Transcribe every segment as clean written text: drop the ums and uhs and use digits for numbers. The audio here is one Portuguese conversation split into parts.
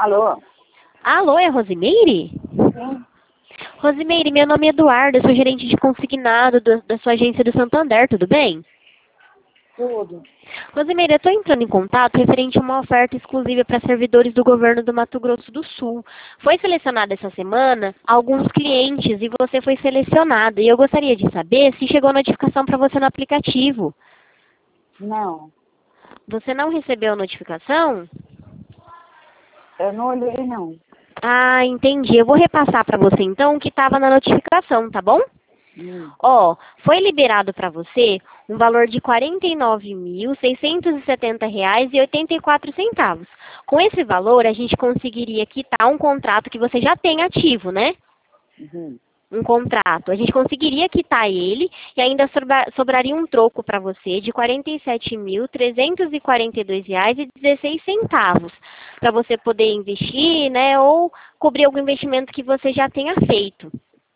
Alô? Alô, é a Rosimeire? Sim, Rosimeire, meu nome é Eduardo, eu sou gerente de consignado da sua agência do Santander, tudo bem? tudo. Rosimeire, eu estou entrando em contato referente a uma oferta exclusiva para servidores do governo do Mato Grosso do Sul. Foi selecionada essa semana alguns clientes e você foi selecionada. E eu gostaria de saber se chegou a notificação para você no aplicativo. Não, Você não recebeu a notificação? eu não olhei, não. Ah, entendi. Eu vou repassar para você então o que estava na notificação, tá bom? Hum. Ó, foi liberado para você um valor de R$ 49.670,84. Com esse valor, a gente conseguiria quitar um contrato que você já tem ativo, né? Uhum. Um contrato. A gente conseguiria quitar ele e ainda sobraria um troco para você de R$ 47.342,16 para você poder investir, né, ou cobrir algum investimento que você já tenha feito.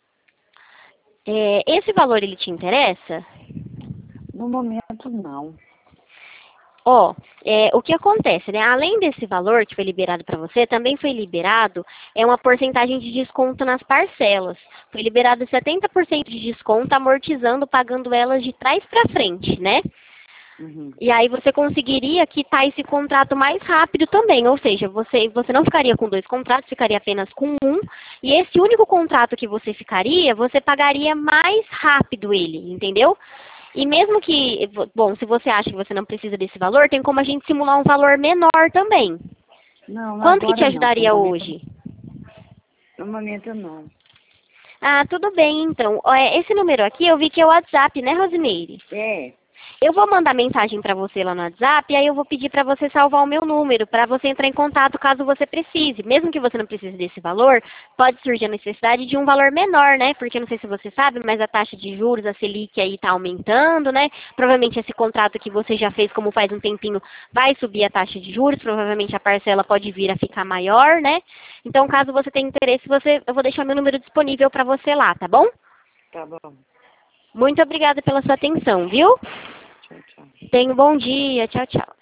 Esse valor ele te interessa? No momento, não. Ó, o que acontece, né? Além desse valor que foi liberado para você, também foi liberado uma porcentagem de desconto nas parcelas. Foi liberado 70% de desconto, amortizando, pagando elas de trás para frente, né? Uhum. E aí você conseguiria quitar esse contrato mais rápido também, ou seja, você não ficaria com dois contratos, ficaria apenas com um, e esse único contrato que você ficaria, você pagaria mais rápido ele, entendeu? E mesmo que, bom, se você acha que você não precisa desse valor, tem como a gente simular um valor menor também. Não, Quanto que te agora não. ajudaria hoje? No momento, não. Ah, tudo bem, então. Esse número aqui eu vi que é o WhatsApp, né, Rosimeire? É, Eu vou mandar mensagem para você lá no WhatsApp, e aí eu vou pedir para você salvar o meu número, para você entrar em contato caso você precise. Mesmo que você não precise desse valor, pode surgir a necessidade de um valor menor, né? Porque não sei se você sabe, mas a taxa de juros, a Selic aí está aumentando, né? Provavelmente esse contrato que você já fez, como faz um tempinho, vai subir a taxa de juros, provavelmente a parcela pode vir a ficar maior, né? Então, caso você tenha interesse, eu vou deixar meu número disponível para você lá, tá bom? tá bom. Muito obrigada pela sua atenção, viu? Tchau, tchau. Tenha um bom dia. Tchau, tchau.